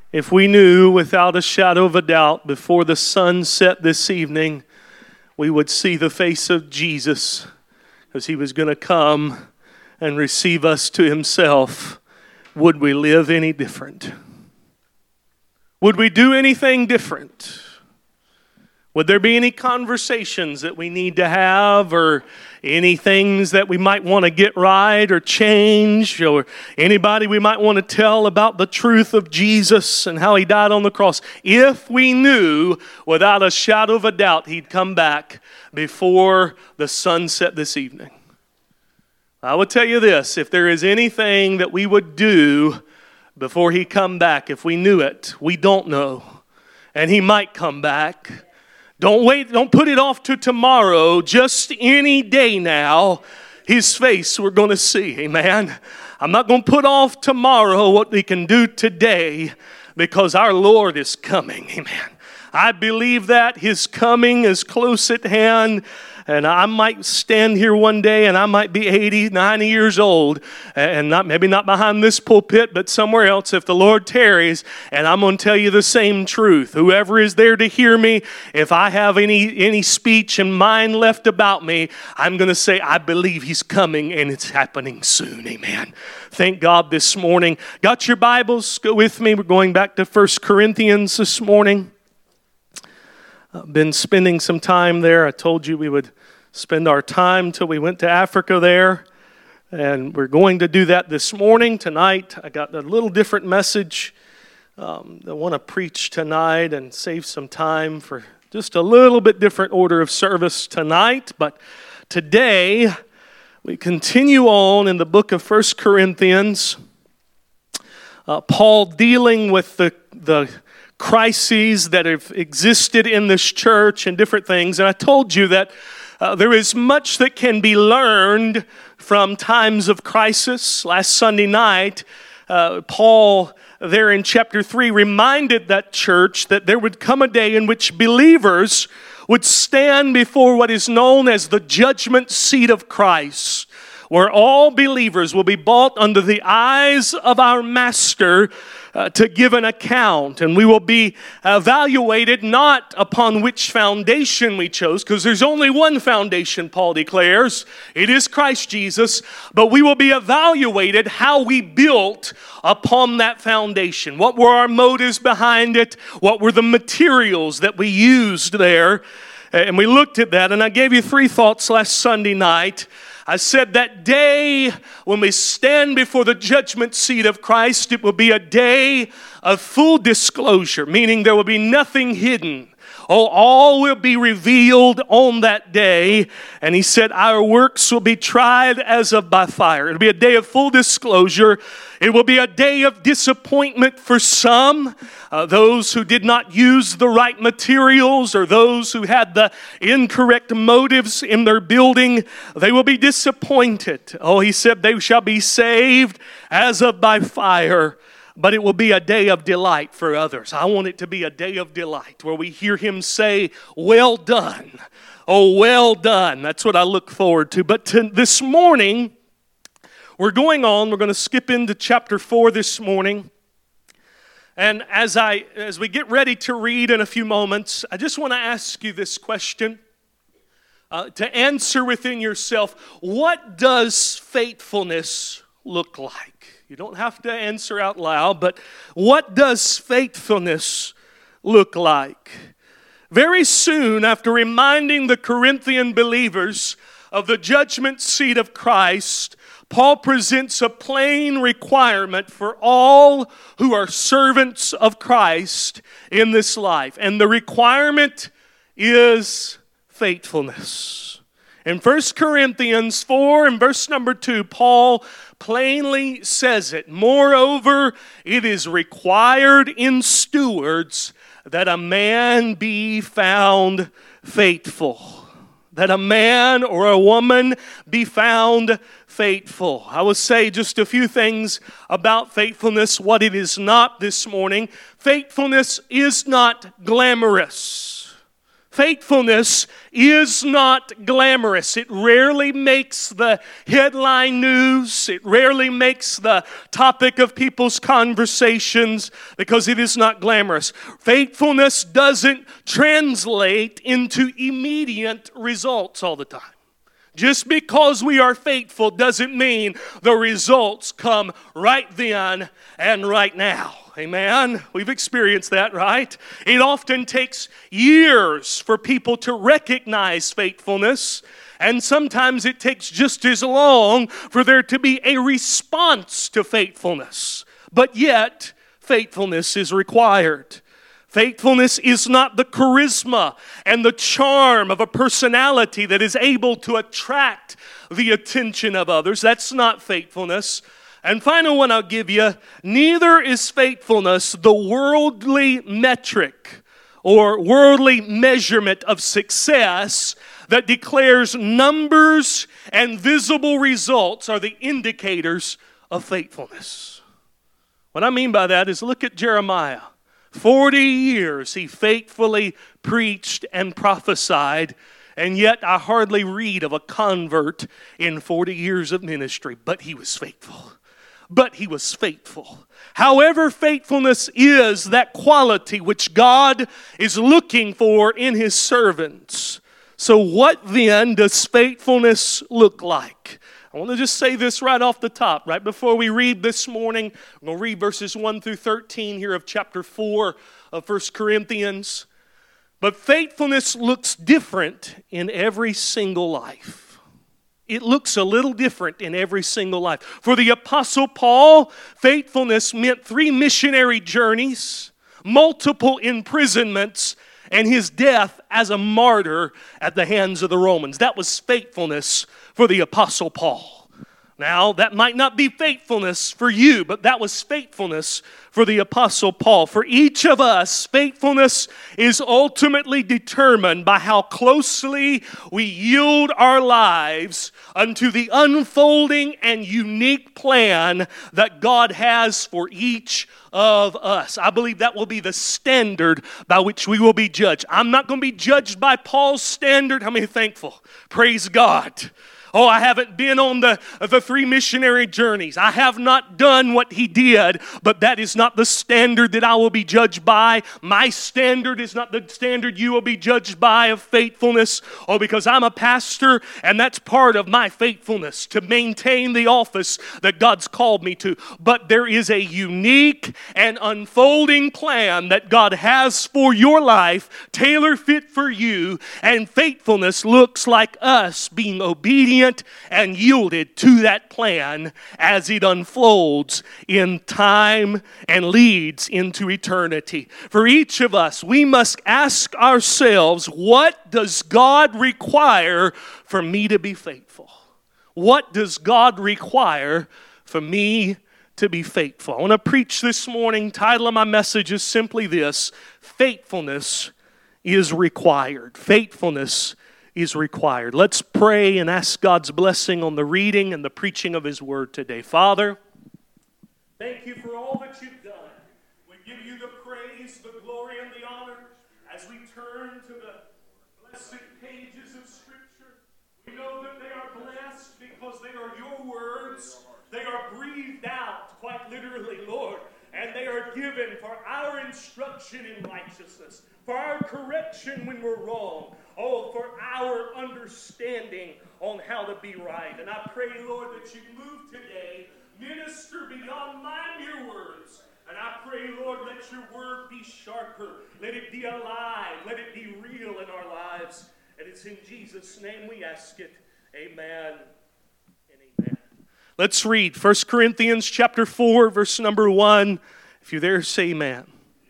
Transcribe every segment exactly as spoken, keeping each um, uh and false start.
If we knew without a shadow of a doubt before the sun set this evening, we would see the face of Jesus because he was going to come and receive us to himself, would we live any different? Would we do anything different? Would there be any conversations that we need to have, or any things that we might want to get right or change, or anybody we might want to tell about the truth of Jesus and how he died on the cross? If we knew without a shadow of a doubt he'd come back before the sun set this evening. I would tell you this, if there is anything that we would do before he come back, if we knew it, we don't know, and he might come back. Don't wait, don't put it off to tomorrow, just any day now, his face we're going to see, amen. I'm not going to put off tomorrow what we can do today, because our Lord is coming, amen. I believe that his coming is close at hand. And I might stand here one day and I might be eighty, ninety years old, and not maybe not behind this pulpit, but somewhere else if the Lord tarries, and I'm going to tell you the same truth. Whoever is there to hear me, if I have any, any speech and mind left about me, I'm going to say, I believe he's coming and it's happening soon. Amen. Thank God this morning. Got your Bibles? Go with me. We're going back to First Corinthians this morning. I've been spending some time there. I told you we would spend our time till we went to Africa there. And we're going to do that this morning. Tonight, I got a little different message. Um, I want to preach tonight and save some time for just a little bit different order of service tonight. But today, we continue on in the book of First Corinthians. Uh, Paul dealing with the the crises that have existed in this church and different things. And I told you that uh, there is much that can be learned from times of crisis. Last Sunday night, uh, Paul, there in chapter three, reminded that church that there would come a day in which believers would stand before what is known as the judgment seat of Christ, where all believers will be brought under the eyes of our Master uh, to give an account. And we will be evaluated not upon which foundation we chose, because there's only one foundation, Paul declares. It is Christ Jesus. But we will be evaluated how we built upon that foundation. What were our motives behind it? What were the materials that we used there? And we looked at that, and I gave you three thoughts last Sunday night. I said that day when we stand before the judgment seat of Christ, it will be a day of full disclosure, meaning there will be nothing hidden. Oh, all will be revealed on that day. And he said our works will be tried as of by fire. It'll be a day of full disclosure. It will be a day of disappointment for some, uh, those who did not use the right materials, or those who had the incorrect motives in their building. They will be disappointed. Oh, he said they shall be saved as of by fire. But it will be a day of delight for others. I want it to be a day of delight where we hear him say, well done. Oh, well done. That's what I look forward to. But to this morning, we're going on. We're going to skip into chapter four this morning. And as I as we get ready to read in a few moments, I just want to ask you this question. Uh, to answer within yourself, what does faithfulness look like? You don't have to answer out loud, but what does faithfulness look like? Very soon after reminding the Corinthian believers of the judgment seat of Christ, Paul presents a plain requirement for all who are servants of Christ in this life. And the requirement is faithfulness. In First Corinthians four and verse number two, Paul plainly says it. Moreover, it is required in stewards that a man be found faithful. That a man or a woman be found faithful. I will say just a few things about faithfulness, what it is not this morning. Faithfulness is not glamorous. Faithfulness is not glamorous. It rarely makes the headline news. It rarely makes the topic of people's conversations because it is not glamorous. Faithfulness doesn't translate into immediate results all the time. Just because we are faithful doesn't mean the results come right then and right now. Amen. We've experienced that, right? It often takes years for people to recognize faithfulness, and sometimes it takes just as long for there to be a response to faithfulness. But yet, faithfulness is required. Faithfulness is not the charisma and the charm of a personality that is able to attract the attention of others. That's not faithfulness. And final one I'll give you, neither is faithfulness the worldly metric or worldly measurement of success that declares numbers and visible results are the indicators of faithfulness. What I mean by that is look at Jeremiah. Forty years he faithfully preached and prophesied, and yet I hardly read of a convert in forty years of ministry, but he was faithful. But he was faithful. However, faithfulness is that quality which God is looking for in His servants. So what then does faithfulness look like? I want to just say this right off the top, right before we read this morning. I'm going to read verses one through thirteen here of chapter four of First Corinthians. But faithfulness looks different in every single life. It looks a little different in every single life. For the Apostle Paul, faithfulness meant three missionary journeys, multiple imprisonments, and his death as a martyr at the hands of the Romans. That was faithfulness for the Apostle Paul. Now, that might not be faithfulness for you, but that was faithfulness for the Apostle Paul. For each of us, faithfulness is ultimately determined by how closely we yield our lives unto the unfolding and unique plan that God has for each of us. I believe that will be the standard by which we will be judged. I'm not going to be judged by Paul's standard. How many are thankful? Praise God. Oh, I haven't been on the, the three missionary journeys. I have not done what he did, but that is not the standard that I will be judged by. My standard is not the standard you will be judged by of faithfulness. Oh, because I'm a pastor, and that's part of my faithfulness, to maintain the office that God's called me to. But there is a unique and unfolding plan that God has for your life, tailor-fit for you, and faithfulness looks like us being obedient and yielded to that plan as it unfolds in time and leads into eternity. For each of us, we must ask ourselves, what does God require for me to be faithful? What does God require for me to be faithful? I want to preach this morning. Title of my message is simply this: faithfulness is required. Faithfulness is required. Let's pray and ask God's blessing on the reading and the preaching of His Word today. Father, thank you for all that you've done. We give you the praise, the glory, and the honor as we turn to the blessed pages of Scripture. We know that they are blessed because they are your words. They are breathed out, quite literally, Lord, and they are given for our instruction in righteousness, for our correction when we're wrong, oh, for our understanding on how to be right. And I pray, Lord, that you move today, minister beyond my mere words. And I pray, Lord, let your word be sharper. Let it be alive. Let it be real in our lives. And it's in Jesus' name we ask it. Amen and amen. Let's read First Corinthians chapter four, verse number one. If you're there, say amen.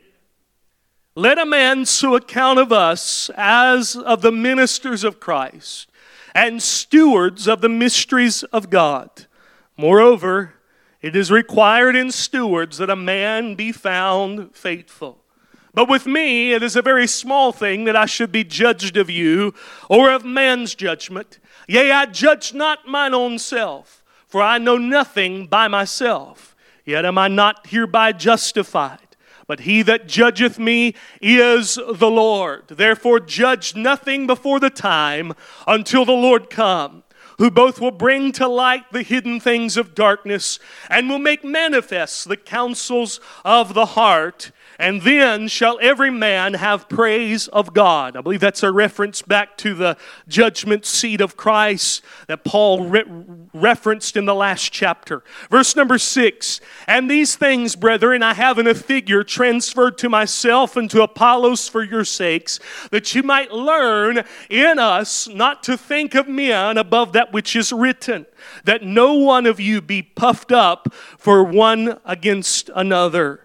Let a man so account of us as of the ministers of Christ and stewards of the mysteries of God. Moreover, it is required in stewards that a man be found faithful. But with me, it is a very small thing that I should be judged of you or of man's judgment. Yea, I judge not mine own self, for I know nothing by myself. Yet am I not hereby justified. but he that judgeth me is the Lord. Therefore judge nothing before the time until the Lord come, who both will bring to light the hidden things of darkness and will make manifest the counsels of the heart. And then shall every man have praise of God. I believe that's a reference back to the judgment seat of Christ that Paul re- referenced in the last chapter. Verse number six, and these things, brethren, I have in a figure transferred to myself and to Apollos for your sakes, that you might learn in us not to think of men above that which is written, that no one of you be puffed up for one against another.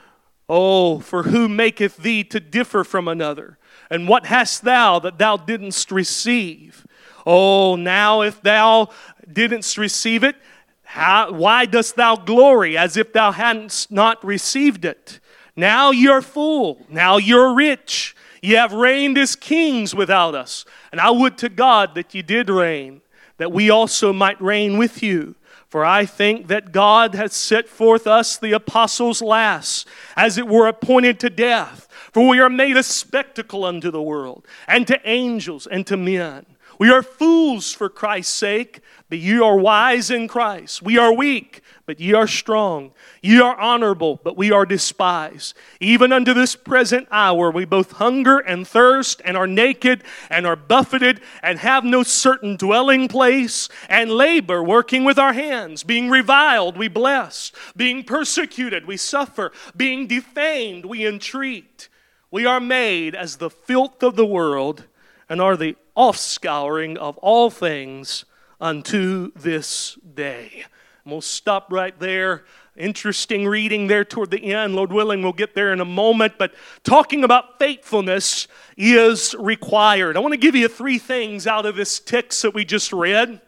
Oh, for who maketh thee to differ from another? And what hast thou that thou didn't receive? Oh, now if thou didn't receive it, how, why dost thou glory as if thou hadn't not received it? Now you're full. Now you're rich. Ye have reigned as kings without us. And I would to God that ye did reign, that we also might reign with you. For I think that God has set forth us, the apostles last, as it were appointed to death. For we are made a spectacle unto the world, and to angels, and to men. We are fools for Christ's sake, but ye are wise in Christ. We are weak, but ye are strong. Ye are honorable, but we are despised. Even unto this present hour we both hunger and thirst, and are naked, and are buffeted, and have no certain dwelling place, and labor, working with our hands. Being reviled, we bless. Being persecuted, we suffer. Being defamed, we entreat. We are made as the filth of the world, and are the offscouring of all things unto this day. And we'll stop right there. Interesting reading there toward the end. Lord willing, we'll get there in a moment. But talking about faithfulness is required. I want to give you three things out of this text that we just read.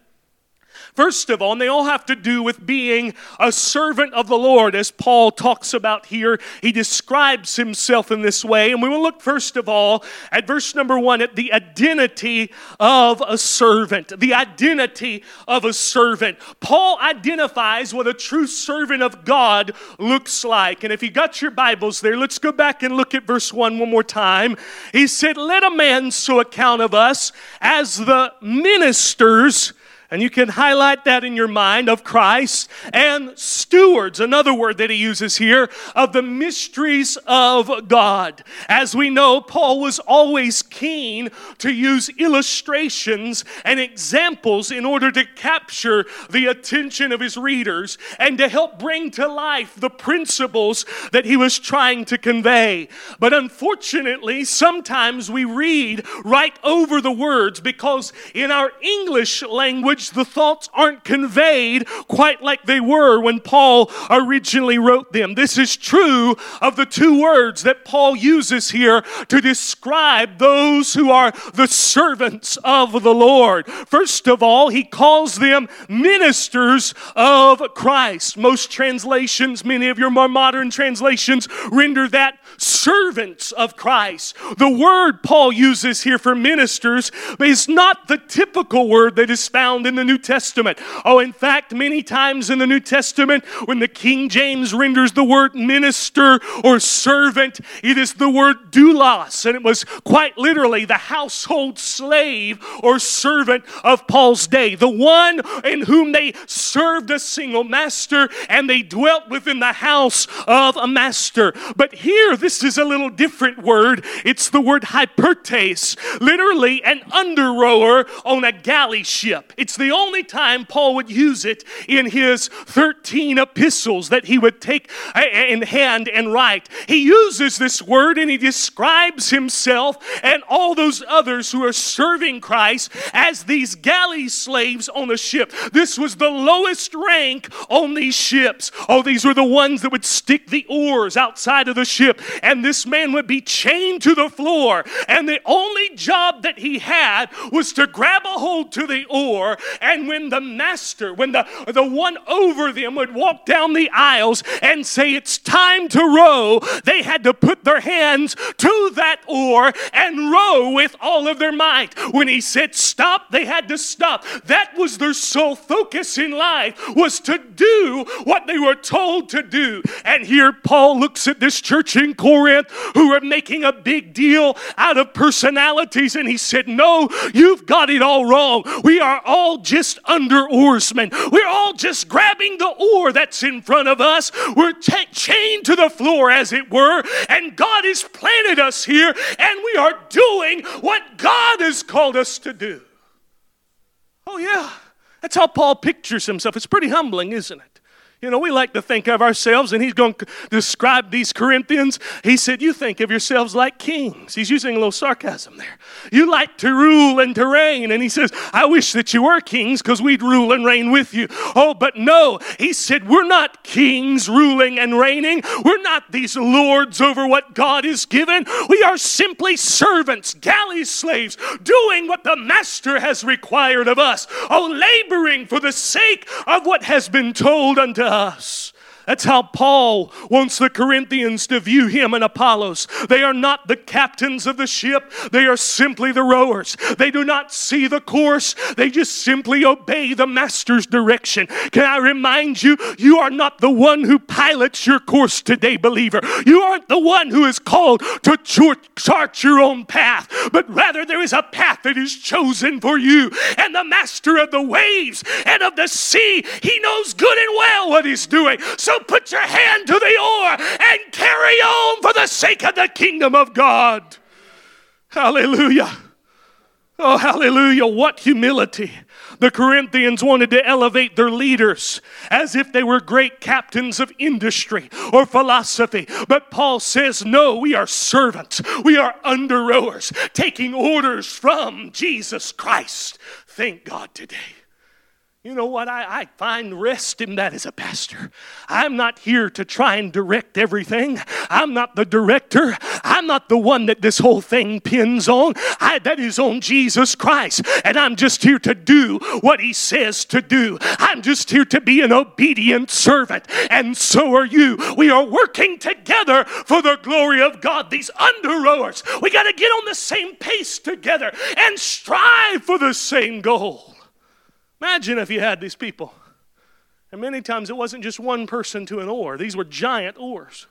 First of all, and they all have to do with being a servant of the Lord, as Paul talks about here. He describes himself in this way. And we will look first of all at verse number one, at the identity of a servant. The identity of a servant. Paul identifies what a true servant of God looks like. And if you got your Bibles there, let's go back and look at verse one one more time. He said, let a man so account of us as the ministers, and you can highlight that in your mind, of Christ, and stewards, another word that he uses here, of the mysteries of God. As we know, Paul was always keen to use illustrations and examples in order to capture the attention of his readers and to help bring to life the principles that he was trying to convey. But unfortunately, sometimes we read right over the words because in our English language, the thoughts aren't conveyed quite like they were when Paul originally wrote them. This is true of the two words that Paul uses here to describe those who are the servants of the Lord. First of all, he calls them ministers of Christ. Most translations, many of your more modern translations, render that servants of Christ. The word Paul uses here for ministers is not the typical word that is found in the New Testament. Oh, in fact, many times in the New Testament, when the King James renders the word minister or servant, it is the word doulos, and it was quite literally the household slave or servant of Paul's day, the one in whom they served a single master and they dwelt within the house of a master. But here, this is a little different word. It's the word hypertes, literally an under rower on a galley ship. It's the only time Paul would use it in his thirteen epistles that he would take in hand and write. He uses this word and he describes himself and all those others who are serving Christ as these galley slaves on a ship. This was the lowest rank on these ships. Oh, these were the ones that would stick the oars outside of the ship, and this man would be chained to the floor, and the only job that he had was to grab a hold to the oar And when the master, when the, the one over them would walk down the aisles and say, it's time to row, they had to put their hands to that oar and row with all of their might. When he said stop, they had to stop. That was their sole focus in life, was to do what they were told to do. And here Paul looks at this church in Corinth who are making a big deal out of personalities, and he said, no, you've got it all wrong. We are all just under oarsmen. We're all just grabbing the oar that's in front of us. We're t- chained to the floor, as it were, and God has planted us here, and we are doing what God has called us to do. Oh yeah, that's how Paul pictures himself. It's pretty humbling, isn't it? You know, we like to think of ourselves, and he's going to describe these Corinthians. He said, you think of yourselves like kings. He's using a little sarcasm there. You like to rule and to reign. And he says, I wish that you were kings because we'd rule and reign with you. Oh, but no. He said, we're not kings ruling and reigning. We're not these lords over what God has given. We are simply servants, galley slaves, doing what the master has required of us. Oh, laboring for the sake of what has been told unto us. us. That's how Paul wants the Corinthians to view him and Apollos. They are not the captains of the ship. They are simply the rowers. They do not see the course. They just simply obey the master's direction. Can I remind you, you are not the one who pilots your course today, believer. You aren't the one who is called to chart your own path, but rather there is a path that is chosen for you. And the master of the waves and of the sea, he knows good and well what he's doing. So put your hand to the oar and carry on for the sake of the kingdom of God. Hallelujah. Oh, hallelujah. What humility. The Corinthians wanted to elevate their leaders as if they were great captains of industry or philosophy. But Paul says, no, we are servants. We are under rowers, taking orders from Jesus Christ. Thank God today. You know what? I, I find rest in that as a pastor. I'm not here to try and direct everything. I'm not the director. I'm not the one that this whole thing pins on. I, that is on Jesus Christ. And I'm just here to do what he says to do. I'm just here to be an obedient servant. And so are you. We are working together for the glory of God. These under rowers, we got to get on the same pace together and strive for the same goal. Imagine if you had these people. And many times it wasn't just one person to an oar. These were giant oars.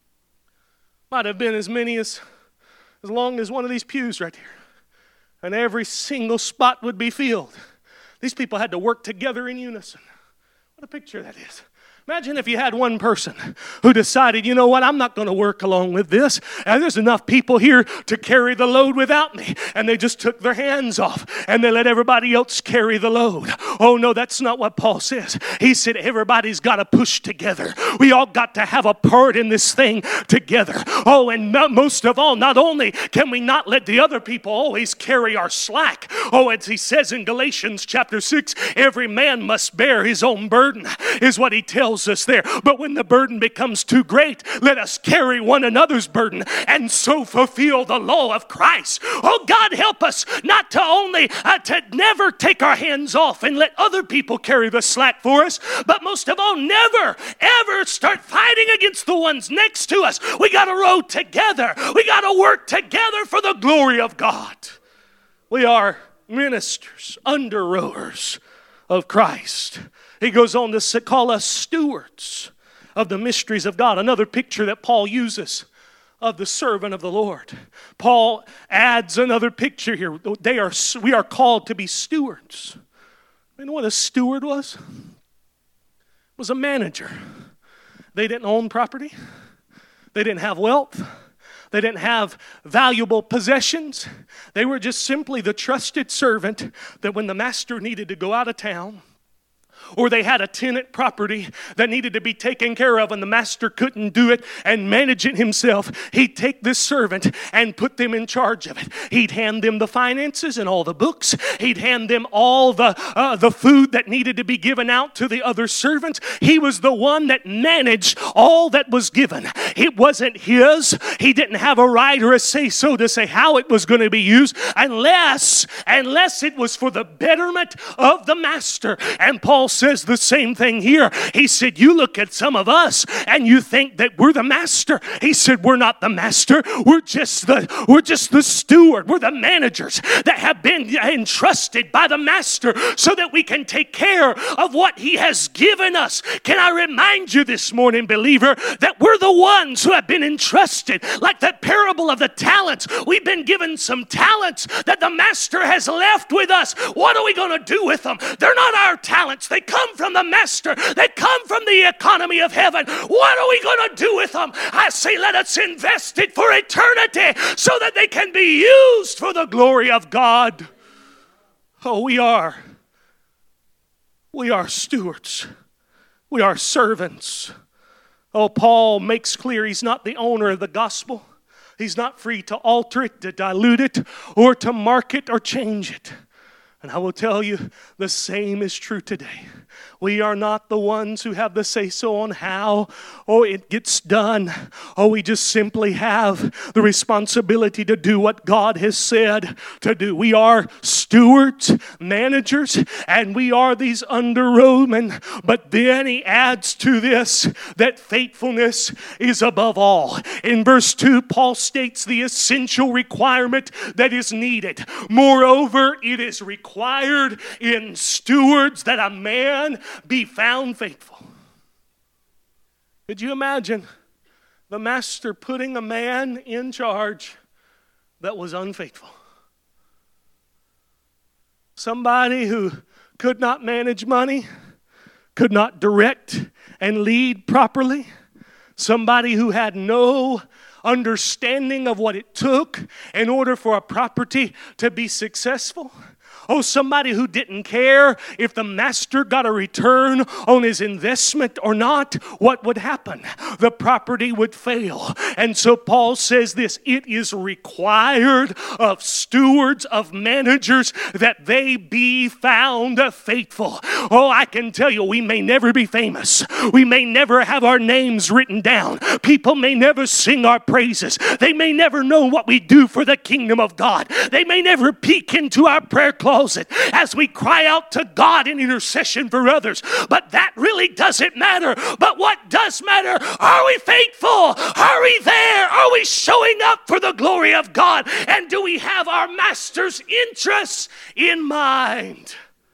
Might have been as many as, as long as one of these pews right here. And every single spot would be filled. These people had to work together in unison. What a picture that is. Imagine if you had one person who decided, you know what, I'm not going to work along with this. And there's enough people here to carry the load without me. And they just took their hands off and they let everybody else carry the load. Oh, no, that's not what Paul says. He said everybody's got to push together. We all got to have a part in this thing together. Oh, and most of all, not only can we not let the other people always carry our slack. Oh, as he says in Galatians chapter six, every man must bear his own burden, is what he tells us there. But when the burden becomes too great, let us carry one another's burden and so fulfill the law of Christ. Oh, God, help us not to only uh, to never take our hands off and let other people carry the slack for us, but most of all, never ever start fighting against the ones next to us. We got to row together. We got to work together for the glory of God. We are ministers, under rowers of Christ. He goes on to call us stewards of the mysteries of God. Another picture that Paul uses of the servant of the Lord. Paul adds another picture here. They are, we are called to be stewards. You know what a steward was? It was a manager. They didn't own property. They didn't have wealth. They didn't have valuable possessions. They were just simply the trusted servant that when the master needed to go out of town, or they had a tenant property that needed to be taken care of and the master couldn't do it and manage it himself, he'd take this servant and put them in charge of it. He'd hand them the finances and all the books. He'd hand them all the, uh, the food that needed to be given out to the other servants. He was the one that managed all that was given. It wasn't his. He didn't have a right or a say-so to say how it was going to be used unless, unless it was for the betterment of the master. And Paul says the same thing here. He said, you look at some of us and you think that we're the master. He said, we're not the master. We're just the, we're just the steward. We're the managers that have been entrusted by the master so that we can take care of what he has given us. Can I remind you this morning, believer, that we're the ones who have been entrusted, like that parable of the talents. We've been given some talents that the master has left with us. What are we going to do with them? They're not our talents. They come from the master. They come from the economy of heaven. What are we going to do with them? I say let us invest it for eternity so that they can be used for the glory of God. Oh, we are. We are stewards. We are servants. Oh, Paul makes clear he's not the owner of the gospel. He's not free to alter it, to dilute it, or to mark it or change it. And I will tell you, the same is true today. We are not the ones who have the say-so on how, oh, it gets done. Oh, we just simply have the responsibility to do what God has said to do. We are stewards, managers, and we are these under-rowmen. But then he adds to this that faithfulness is above all. In verse two, Paul states the essential requirement that is needed. Moreover, it is required in stewards that a man be found faithful. Could you imagine the master putting a man in charge that was unfaithful? Somebody who could not manage money, could not direct and lead properly. Somebody who had no understanding of what it took in order for a property to be successful. Oh, somebody who didn't care if the master got a return on his investment or not, what would happen? The property would fail. And so Paul says this, it is required of stewards, of managers, that they be found faithful. Oh, I can tell you, we may never be famous. We may never have our names written down. People may never sing our praises. They may never know what we do for the kingdom of God. They may never peek into our prayer closet as we cry out to God in intercession for others. But that really doesn't matter. But what does matter? Are we faithful? Are we there? Are we showing up for the glory of God? And do we have our master's interests in mind?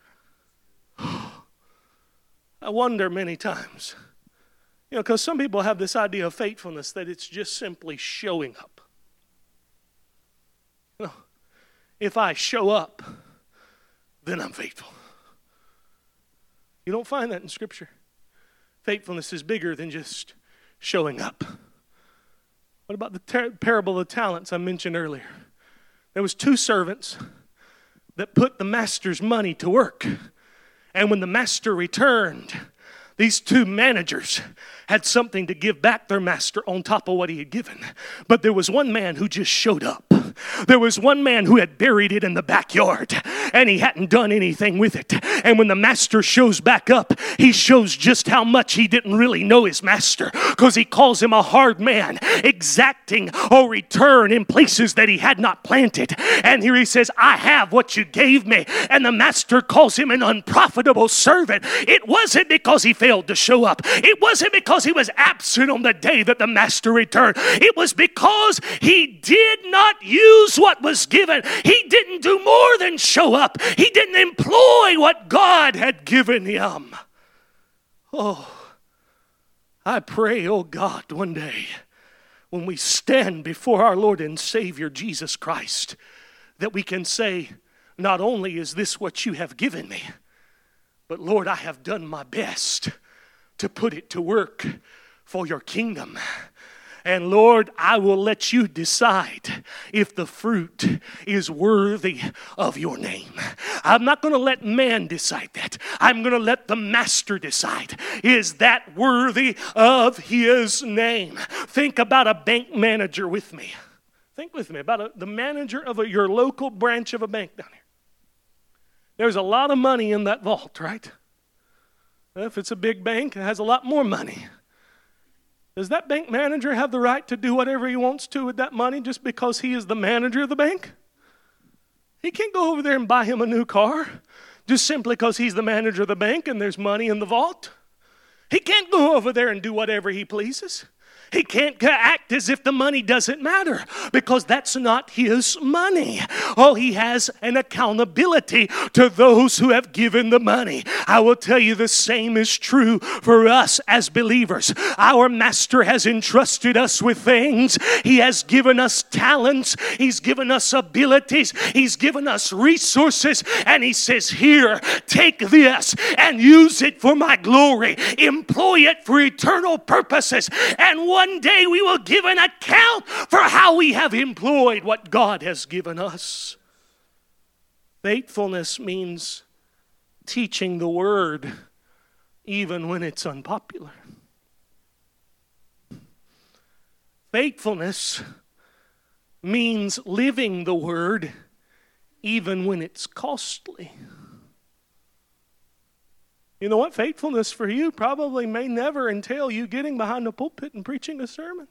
I wonder many times, you know, because some people have this idea of faithfulness that it's just simply showing up. You know, if I show up, then I'm faithful. You don't find that in Scripture. Faithfulness is bigger than just showing up. What about the ter- parable of the talents I mentioned earlier? There was two servants that put the master's money to work. And when the master returned, these two managers had something to give back their master on top of what he had given. But there was one man who just showed up. There was one man who had buried it in the backyard and he hadn't done anything with it. And when the master shows back up, he shows just how much he didn't really know his master, because he calls him a hard man, exacting a return in places that he had not planted. And here he says, I have what you gave me. And the master calls him an unprofitable servant. It wasn't because he failed to show up. It wasn't because he was absent on the day that the master returned. It was because he did not use what was given. He didn't do more than show up. He didn't employ what God had given him. Oh, I pray, oh God, one day when we stand before our Lord and Savior Jesus Christ, that we can say, not only is this what you have given me, but Lord, I have done my best to put it to work for your kingdom. And Lord, I will let you decide if the fruit is worthy of your name. I'm not going to let man decide that. I'm going to let the master decide. Is that worthy of his name? Think about a bank manager with me. Think with me about a, the manager of a, your local branch of a bank down here. There's a lot of money in that vault, right? If it's a big bank, it has a lot more money. Does that bank manager have the right to do whatever he wants to with that money just because he is the manager of the bank? He can't go over there and buy him a new car just simply because he's the manager of the bank and there's money in the vault. He can't go over there and do whatever he pleases. He can't act as if the money doesn't matter because that's not his money. Oh, he has an accountability to those who have given the money. I will tell you the same is true for us as believers. Our master has entrusted us with things. He has given us talents. He's given us abilities. He's given us resources. And he says, here, take this and use it for my glory. Employ it for eternal purposes. And one day we will give an account for how we have employed what God has given us. Faithfulness means teaching the word even when it's unpopular. Faithfulness means living the word even when it's costly. You know what? Faithfulness for you probably may never entail you getting behind the pulpit and preaching a sermon.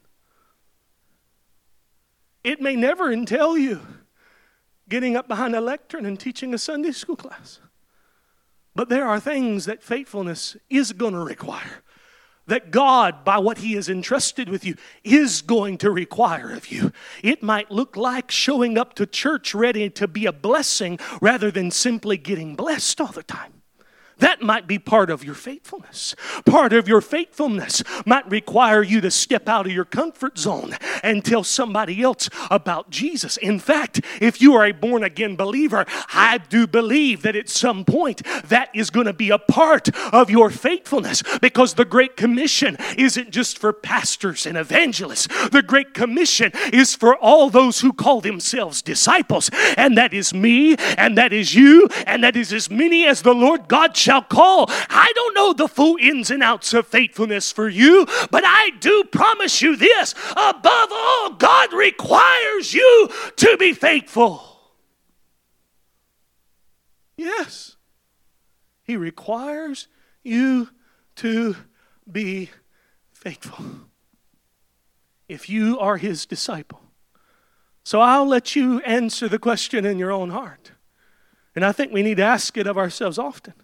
It may never entail you getting up behind a lectern and teaching a Sunday school class. But there are things that faithfulness is going to require. That God, by what He has entrusted with you, is going to require of you. It might look like showing up to church ready to be a blessing rather than simply getting blessed all the time. That might be part of your faithfulness. Part of your faithfulness might require you to step out of your comfort zone and tell somebody else about Jesus. In fact, if you are a born-again believer, I do believe that at some point that is going to be a part of your faithfulness, because the Great Commission isn't just for pastors and evangelists. The Great Commission is for all those who call themselves disciples. And that is me, and that is you, and that is as many as the Lord God shall call. I don't know the full ins and outs of faithfulness for you, but I do promise you this: above all, God requires you to be faithful. Yes, He requires you to be faithful if you are His disciple. So I'll let you answer the question in your own heart, and I think we need to ask it of ourselves often.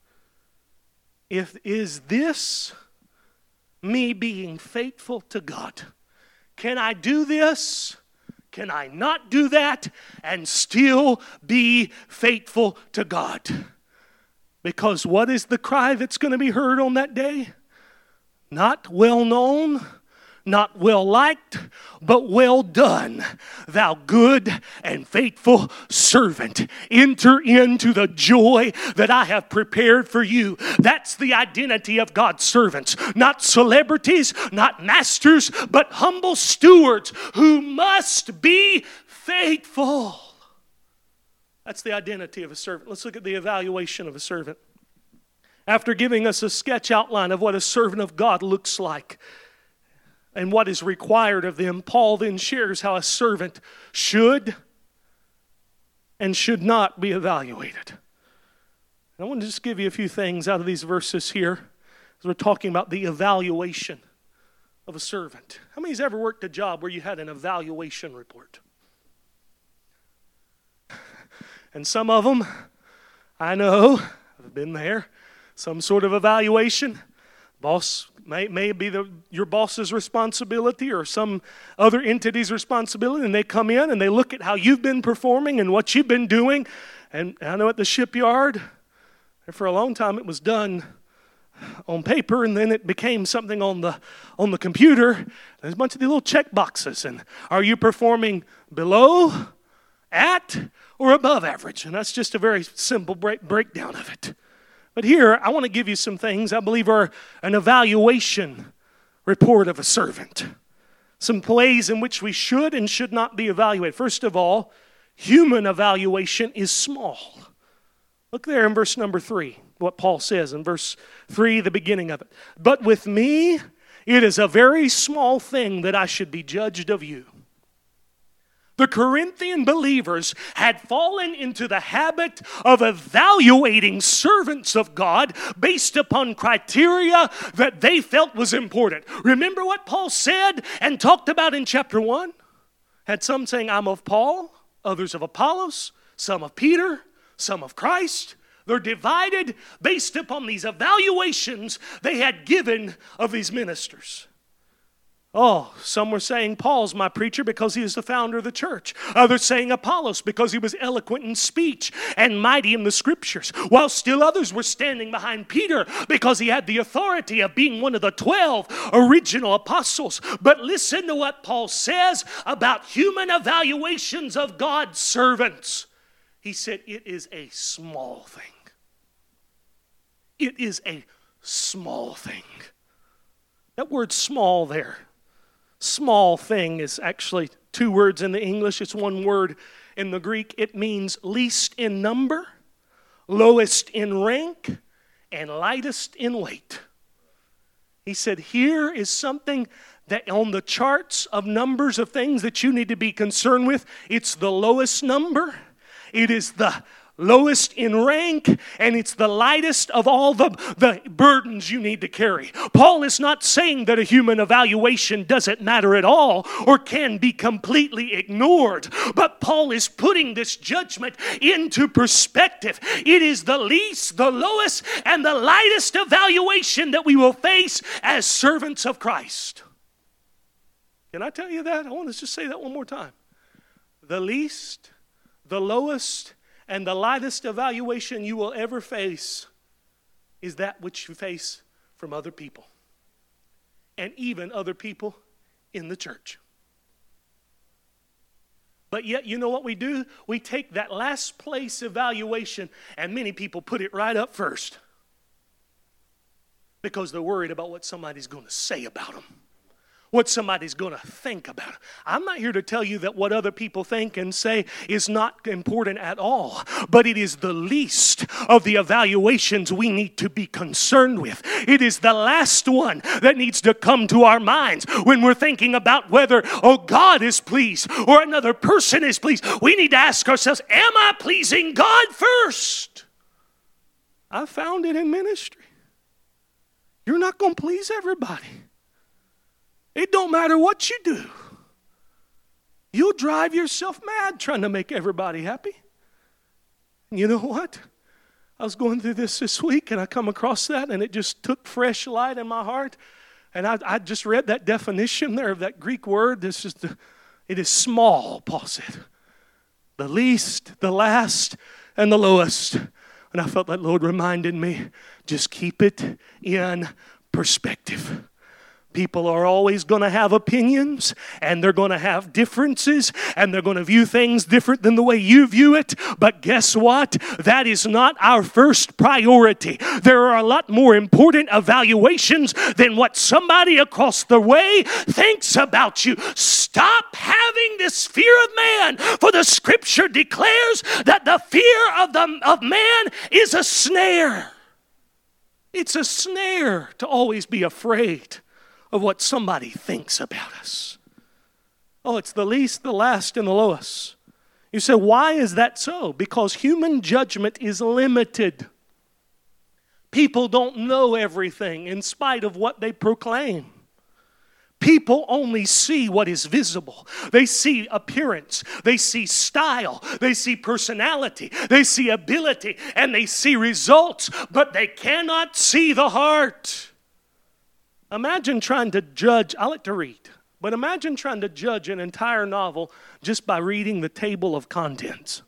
If is this me being faithful to God? Can I do this? Can I not do that and still be faithful to God? Because what is the cry that's going to be heard on that day? Not well known, not well liked, but well done, thou good and faithful servant. Enter into the joy that I have prepared for you. That's the identity of God's servants. Not celebrities, not masters, but humble stewards who must be faithful. That's the identity of a servant. Let's look at the evaluation of a servant. After giving us a sketch outline of what a servant of God looks like and what is required of them, Paul then shares how a servant should and should not be evaluated. And I want to just give you a few things out of these verses here as we're talking about the evaluation of a servant. How many has ever worked a job where you had an evaluation report? And some of them, I know, I've been there, some sort of evaluation. Boss may, may be the, your boss's responsibility or some other entity's responsibility, and they come in and they look at how you've been performing and what you've been doing. And I know at the shipyard, for a long time it was done on paper, and then it became something on the on the computer. There's a bunch of these little check boxes, and are you performing below, at, or above average? And that's just a very simple break, breakdown of it. But here, I want to give you some things I believe are an evaluation report of a servant. Some ways in which we should and should not be evaluated. First of all, human evaluation is small. Look there in verse number three, what Paul says in verse three, the beginning of it. But with me, it is a very small thing that I should be judged of you. The Corinthian believers had fallen into the habit of evaluating servants of God based upon criteria that they felt was important. Remember what Paul said and talked about in chapter one? Had some saying, I'm of Paul, others of Apollos, some of Peter, some of Christ. They're divided based upon these evaluations they had given of these ministers. Oh, some were saying Paul's my preacher because he is the founder of the church. Others saying Apollos because he was eloquent in speech and mighty in the scriptures. While still others were standing behind Peter because he had the authority of being one of the twelve original apostles. But listen to what Paul says about human evaluations of God's servants. He said it is a small thing. It is a small thing. That word small there. Small thing is actually two words in the English. It's one word in the Greek. It means least in number, lowest in rank, and lightest in weight. He said, here is something that on the charts of numbers of things that you need to be concerned with, it's the lowest number. It is the lowest in rank, and it's the lightest of all the, the burdens you need to carry. Paul is not saying that a human evaluation doesn't matter at all or can be completely ignored, but Paul is putting this judgment into perspective. It is the least, the lowest, and the lightest evaluation that we will face as servants of Christ. Can I tell you that? I want to just say that one more time. The least, the lowest, and the lightest evaluation you will ever face is that which you face from other people. And even other people in the church. But yet, you know what we do? We take that last place evaluation, and many people put it right up first. Because they're worried about what somebody's going to say about them. What somebody's going to think about it. I'm not here to tell you that what other people think and say is not important at all, but it is the least of the evaluations we need to be concerned with. It is the last one that needs to come to our minds when we're thinking about whether, oh, God is pleased or another person is pleased. We need to ask ourselves, am I pleasing God first? I found it in ministry. You're not going to please everybody. It don't matter what you do. You'll drive yourself mad trying to make everybody happy. And you know what? I was going through this this week and I come across that and it just took fresh light in my heart. And I, I just read that definition there of that Greek word. This is the, it is small, Paul said. The least, the last, and the lowest. And I felt that Lord reminded me, just keep it in perspective. People are always going to have opinions, and they're going to have differences, and they're going to view things different than the way you view it. But guess what? That is not our first priority. There are a lot more important evaluations than what somebody across the way thinks about you. Stop having this fear of man, for the scripture declares that the fear of, the, of man is a snare. It's a snare to always be afraid of what somebody thinks about us. Oh, it's the least, the last, and the lowest. You say, why is that so? Because human judgment is limited. People don't know everything in spite of what they proclaim. People only see what is visible. They see appearance. They see style. They see personality. They see ability. And they see results. But they cannot see the heart. Imagine trying to judge, I like to read, but imagine trying to judge an entire novel just by reading the table of contents.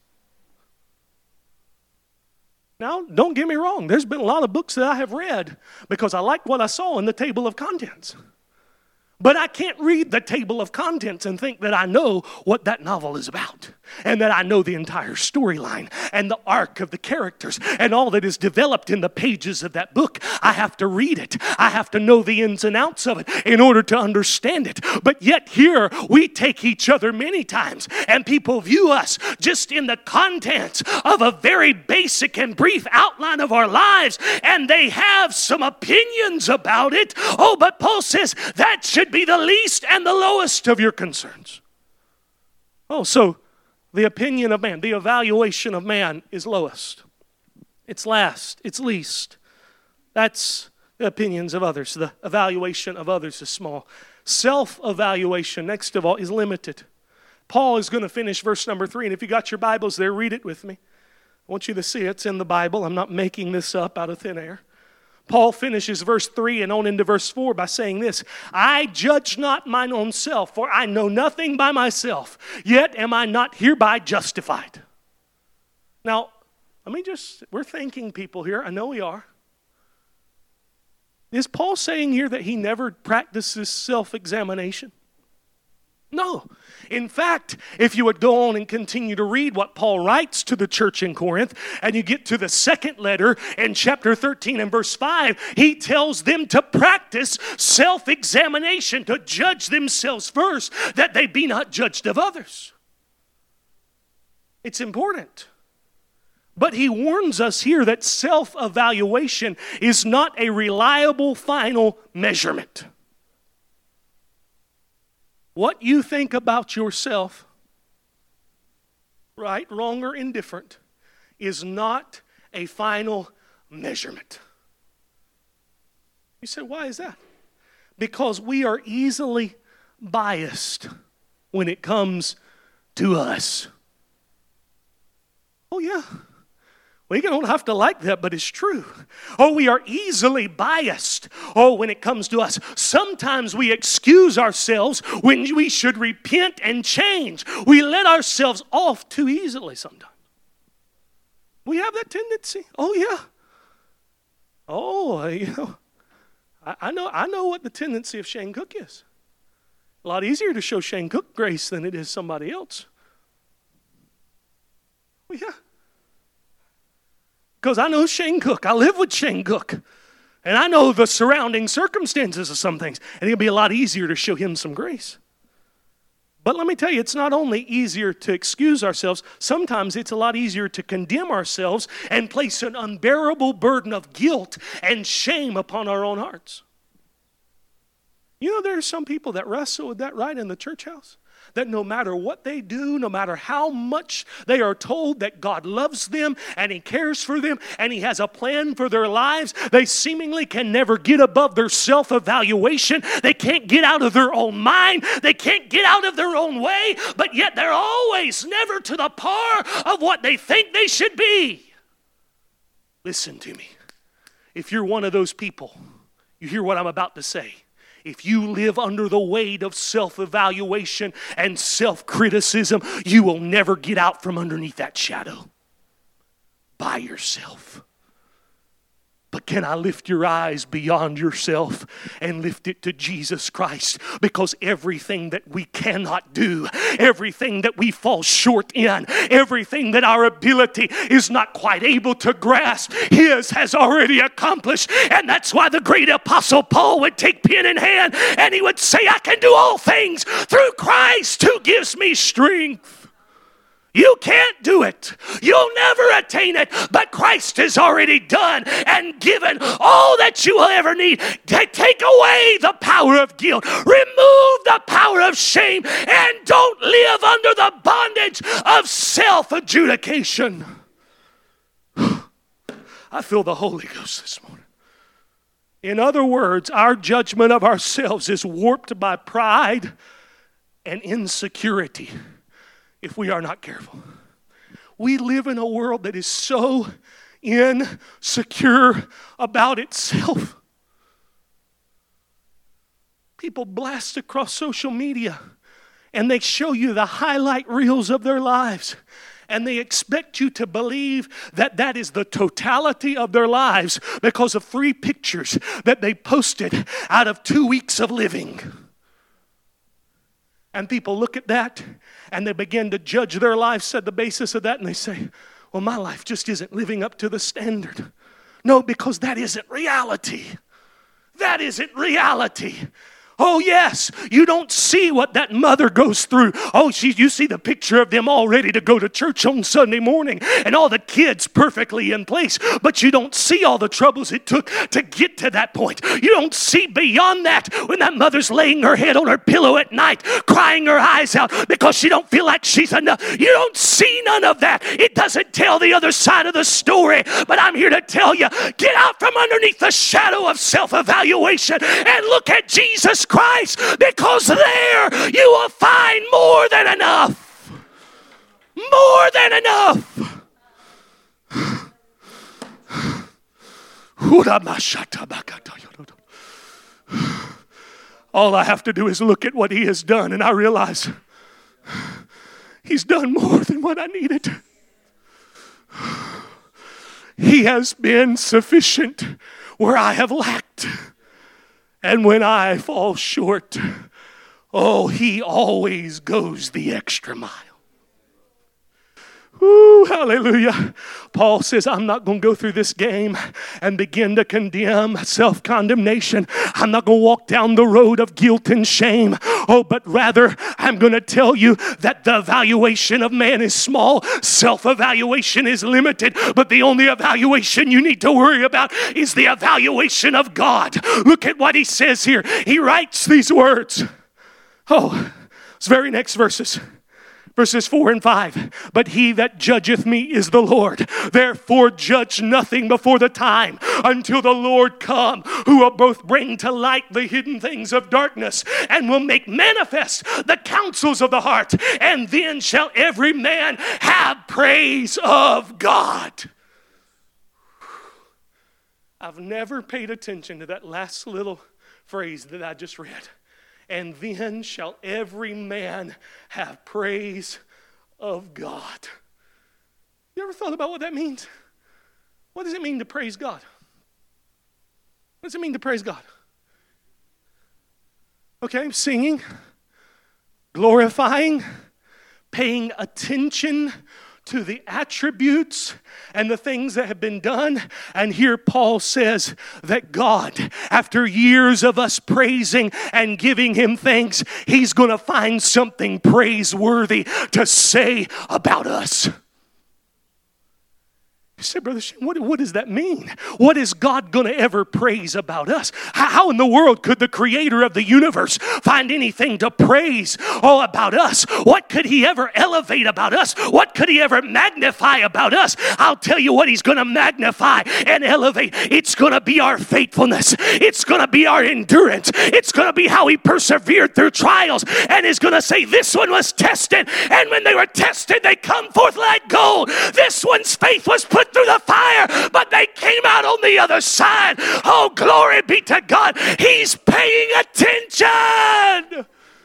Now, don't get me wrong, there's been a lot of books that I have read because I liked what I saw in the table of contents. But I can't read the table of contents and think that I know what that novel is about. and that I know the entire storyline and the arc of the characters and all that is developed in the pages of that book. I have to read it. I have to know the ins and outs of it in order to understand it. But yet here we take each other many times and people view us just in the contents of a very basic and brief outline of our lives, and they have some opinions about it. Oh, but Paul says that should be the least and the lowest of your concerns. Oh, so the opinion of man, the evaluation of man is lowest. It's last. It's least. That's the opinions of others. The evaluation of others is small. Self-evaluation, next of all, is limited. Paul is going to finish verse number three. And if you got your Bibles there, read it with me. I want you to see it. It's in the Bible. I'm not making this up out of thin air. Paul finishes verse three and on into verse four by saying this: I judge not mine own self, for I know nothing by myself, yet am I not hereby justified. Now, let me just, we're thinking people here. I know we are. Is Paul saying here that he never practices self-examination? No. In fact, if you would go on and continue to read what Paul writes to the church in Corinth, and you get to the second letter in chapter thirteen and verse five, he tells them to practice self-examination, to judge themselves first, that they be not judged of others. It's important. But he warns us here that self-evaluation is not a reliable final measurement. What you think about yourself, right, wrong, or indifferent, is not a final measurement. You say, why is that? Because we are easily biased when it comes to us. Oh, yeah. We don't have to like that, but it's true. Oh, we are easily biased. Oh, when it comes to us. Sometimes we excuse ourselves when we should repent and change. We let ourselves off too easily sometimes. We have that tendency. Oh, yeah. Oh, you know, I, I know, I know what the tendency of Shane Cook is. A lot easier to show Shane Cook grace than it is somebody else. Oh, yeah. Because I know Shane Cook. I live with Shane Cook. And I know the surrounding circumstances of some things. And it'll be a lot easier to show him some grace. But let me tell you, it's not only easier to excuse ourselves. Sometimes it's a lot easier to condemn ourselves and place an unbearable burden of guilt and shame upon our own hearts. You know, there are some people that wrestle with that right in the church house. That no matter what they do, no matter how much they are told that God loves them and He cares for them and He has a plan for their lives, they seemingly can never get above their self-evaluation. They can't get out of their own mind. They can't get out of their own way, but yet they're always never to the par of what they think they should be. Listen to me. If you're one of those people, you hear what I'm about to say. If you live under the weight of self-evaluation and self-criticism, you will never get out from underneath that shadow by yourself. But can I lift your eyes beyond yourself and lift it to Jesus Christ? Because everything that we cannot do, everything that we fall short in, everything that our ability is not quite able to grasp, His has already accomplished. And that's why the great apostle Paul would take pen in hand and he would say, I can do all things through Christ who gives me strength. You can't do it. You'll never attain it. But Christ has already done and given all that you will ever need to take away the power of guilt, remove the power of shame, and don't live under the bondage of self-adjudication. I feel the Holy Ghost this morning. In other words, our judgment of ourselves is warped by pride and insecurity. If we are not careful. We live in a world that is so insecure about itself. People blast across social media and they show you the highlight reels of their lives. And they expect you to believe that that is the totality of their lives because of three pictures that they posted out of two weeks of living. And people look at that and they begin to judge their lives at the basis of that, and they say, well, my life just isn't living up to the standard. No, because that isn't reality. That isn't reality. Oh, yes, you don't see what that mother goes through. Oh, she, you see the picture of them all ready to go to church on Sunday morning and all the kids perfectly in place, but you don't see all the troubles it took to get to that point. You don't see beyond that when that mother's laying her head on her pillow at night, crying her eyes out because she don't feel like she's enough. You don't see none of that. It doesn't tell the other side of the story, but I'm here to tell you, get out from underneath the shadow of self-evaluation and look at Jesus Christ, because there you will find more than enough. More than enough. All I have to do is look at what he has done, and I realize he's done more than what I needed. He has been sufficient where I have lacked. And when I fall short, oh, he always goes the extra mile. Ooh, hallelujah. Paul says, I'm not going to go through this game and begin to condemn self-condemnation. I'm not going to walk down the road of guilt and shame. Oh, but rather, I'm going to tell you that the evaluation of man is small. Self-evaluation is limited. But the only evaluation you need to worry about is the evaluation of God. Look at what he says here. He writes these words. Oh, it's very next verses. Verses four and five, but he that judgeth me is the Lord. Therefore judge nothing before the time until the Lord come, who will both bring to light the hidden things of darkness and will make manifest the counsels of the heart. And then shall every man have praise of God. I've never paid attention to that last little phrase that I just read. And then shall every man have praise of God. You ever thought about what that means? What does it mean to praise God? What does it mean to praise God? Okay, singing, glorifying, paying attention to the attributes and the things that have been done. And here Paul says that God, after years of us praising and giving him thanks, he's going to find something praiseworthy to say about us. You say, Brother Shane, what, what does that mean? What is God going to ever praise about us? How, how in the world could the creator of the universe find anything to praise oh, about us? What could he ever elevate about us? What could he ever magnify about us? I'll tell you what he's going to magnify and elevate. It's going to be our faithfulness. It's going to be our endurance. It's going to be how he persevered through trials. And he's going to say, this one was tested. And when they were tested, they come forth like gold. This one's faith was put through the fire, but they came out on the other side. Oh, glory be to God. He's paying attention.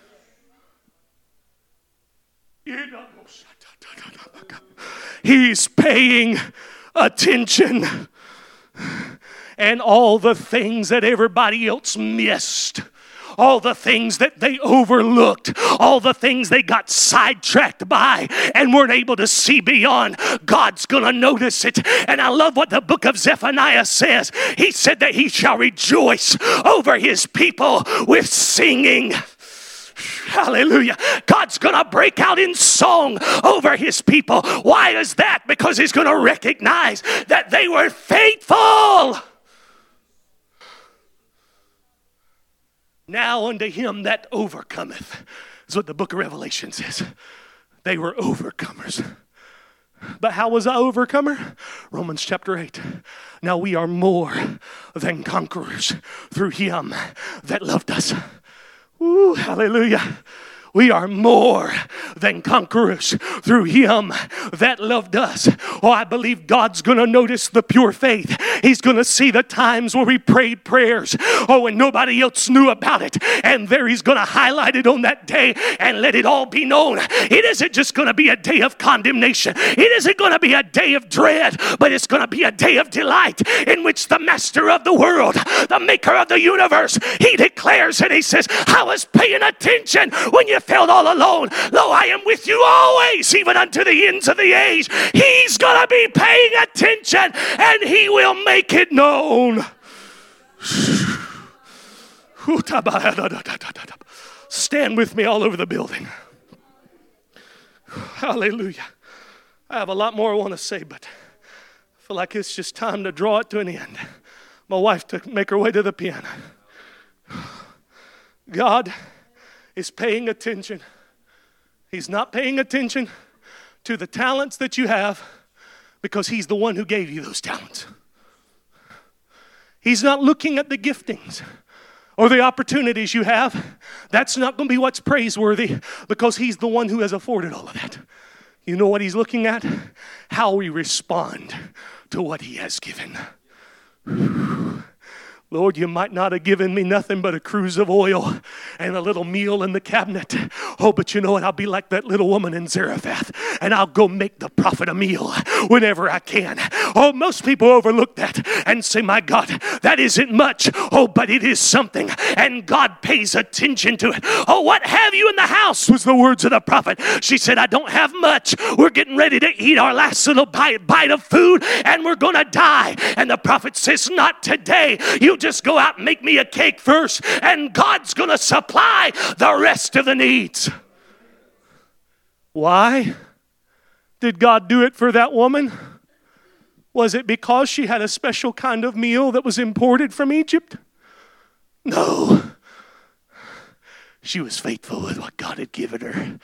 He's paying attention. And all the things that everybody else missed, all the things that they overlooked, all the things they got sidetracked by and weren't able to see beyond, God's going to notice it. And I love what the book of Zephaniah says. He said that he shall rejoice over his people with singing. Hallelujah. God's going to break out in song over his people. Why is that? Because he's going to recognize that they were faithful. Now unto him that overcometh, is what the book of Revelation says. They were overcomers. But how was I overcomer? Romans chapter eight. Now we are more than conquerors through him that loved us. Ooh, hallelujah. We are more than conquerors through him that loved us. Oh, I believe God's going to notice the pure faith. He's going to see the times where we prayed prayers, oh, and nobody else knew about it. And there he's going to highlight it on that day and let it all be known. It isn't just going to be a day of condemnation. It isn't going to be a day of dread, but it's going to be a day of delight in which the master of the world, the maker of the universe, he declares and he says, I was paying attention when you have felt all alone, lo, I am with you always, even unto the ends of the age. He's going to be paying attention, and he will make it known. Stand with me all over the building. Hallelujah. I have a lot more I want to say, but I feel like it's just time to draw it to an end. My wife to make her way to the piano. God is paying attention. He's not paying attention to the talents that you have because he's the one who gave you those talents. He's not looking at the giftings or the opportunities you have. That's not going to be what's praiseworthy because he's the one who has afforded all of that. You know what he's looking at? How we respond to what he has given. Lord, you might not have given me nothing but a cruse of oil and a little meal in the cabinet. Oh, but you know what? I'll be like that little woman in Zarephath, and I'll go make the prophet a meal whenever I can. Oh, most people overlook that and say, my God, that isn't much. Oh, but it is something, and God pays attention to it. Oh, what have you in the house, was the words of the prophet. She said, I don't have much. We're getting ready to eat our last little bite, bite of food, and we're going to die. And the prophet says, not today. You just go out and make me a cake first, and God's going to supply the rest of the needs. Why did God do it for that woman? Was it because she had a special kind of meal that was imported from Egypt? No. She was faithful with what God had given her.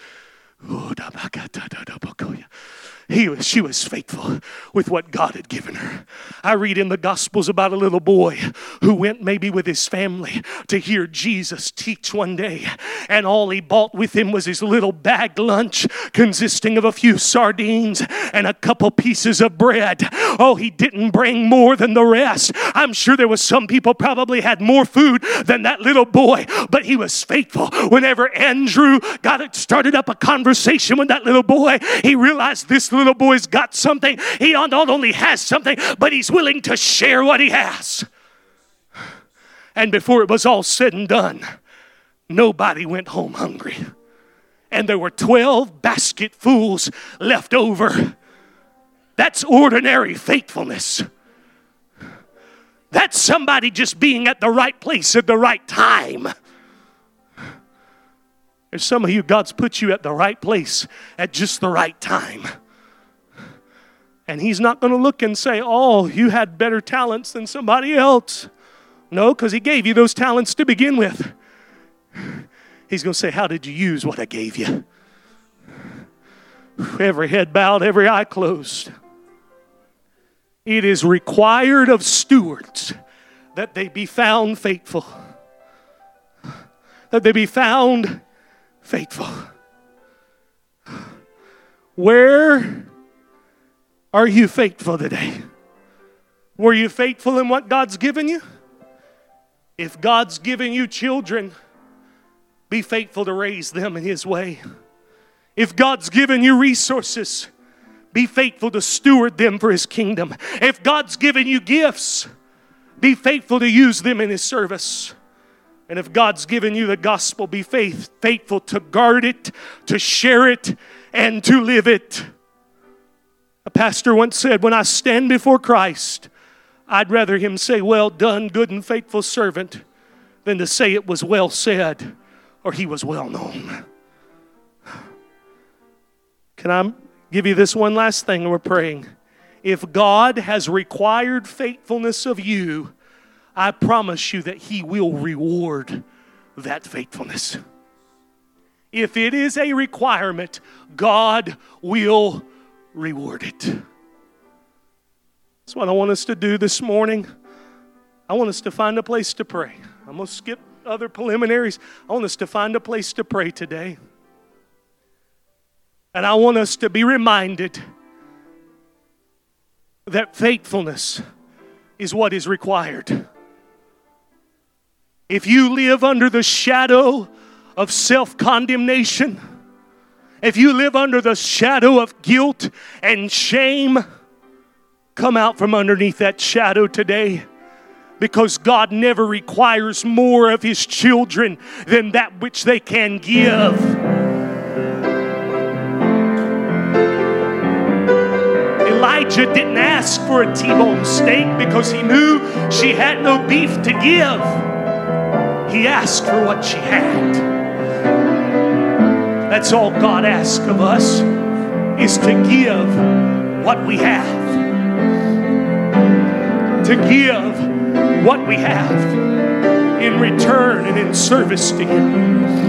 He was, she was faithful with what God had given her. I read in the Gospels about a little boy who went maybe with his family to hear Jesus teach one day. And all he bought with him was his little bag lunch consisting of a few sardines and a couple pieces of bread. Oh, he didn't bring more than the rest. I'm sure there was some people probably had more food than that little boy, but he was faithful. Whenever Andrew got it, started up a conversation with that little boy, he realized this little boy's got something. He not only has something, but he's willing to share what he has. And before it was all said and done, nobody went home hungry. And there were twelve basketfuls left over. That's ordinary faithfulness. That's somebody just being at the right place at the right time. There's some of you, God's put you at the right place at just the right time. And he's not going to look and say, oh, you had better talents than somebody else. No, because he gave you those talents to begin with. He's going to say, how did you use what I gave you? Every head bowed, every eye closed. It is required of stewards that they be found faithful. That they be found faithful. Where are you faithful today? Were you faithful in what God's given you? If God's given you children, be faithful to raise them in his way. If God's given you resources, be faithful to steward them for his kingdom. If God's given you gifts, be faithful to use them in his service. And if God's given you the gospel, be faith, faithful to guard it, to share it, and to live it. A pastor once said, when I stand before Christ, I'd rather him say, well done, good and faithful servant, than to say it was well said or he was well known. Can I give you this one last thing and we're praying? If God has required faithfulness of you, I promise you that he will reward that faithfulness. If it is a requirement, God will reward it. That's what I want us to do this morning. I want us to find a place to pray. I'm going to skip other preliminaries. I want us to find a place to pray today. And I want us to be reminded that faithfulness is what is required. If you live under the shadow of self-condemnation, if you live under the shadow of guilt and shame, come out from underneath that shadow today, because God never requires more of his children than that which they can give. Elijah didn't ask for a T-bone steak because he knew she had no beef to give. He asked for what she had. That's all God asks of us, is to give what we have. To give what we have in return and in service to Him.